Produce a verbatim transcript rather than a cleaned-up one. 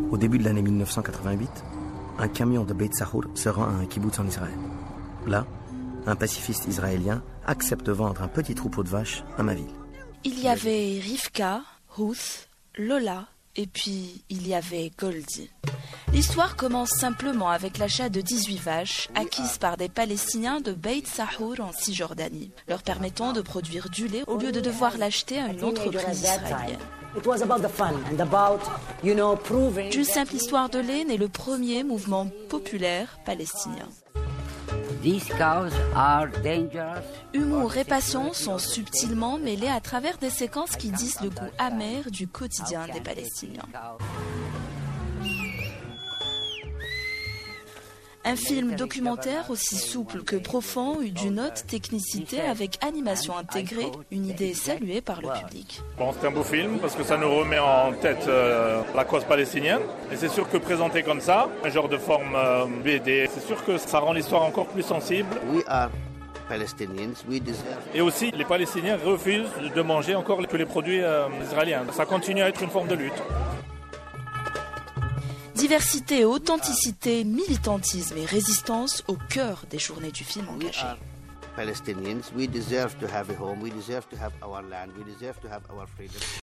Au début de l'année mille neuf cent quatre-vingt-huit, un camion de Beit Sahur se rend à un kibboutz en Israël. Là, un pacifiste israélien accepte de vendre un petit troupeau de vaches à ma ville. Il y avait Rivka, Ruth, Lola et puis il y avait Goldie. L'histoire commence simplement avec l'achat de dix-huit vaches acquises par des Palestiniens de Beit Sahur en Cisjordanie, leur permettant de produire du lait au lieu de devoir l'acheter à une entreprise israélienne. D'une simple histoire de lait naît le premier mouvement populaire palestinien. Humour et passion sont subtilement mêlés à travers des séquences qui disent le goût amer du quotidien des Palestiniens. Un film documentaire aussi souple que profond, d'une haute technicité avec animation intégrée, une idée saluée par le public. Bon, c'est un beau film parce que ça nous remet en tête euh, la cause palestinienne. Et c'est sûr que présenté comme ça, un genre de forme euh, B D, c'est sûr que ça rend l'histoire encore plus sensible. We are Palestinians, we deserve... Et aussi, les Palestiniens refusent de manger encore que les produits euh, israéliens. Ça continue à être une forme de lutte. Diversité, authenticité, militantisme et résistance au cœur des journées du film engagé. Palestinians, we deserve to have a home, we deserve to have our land, we deserve to have our freedom.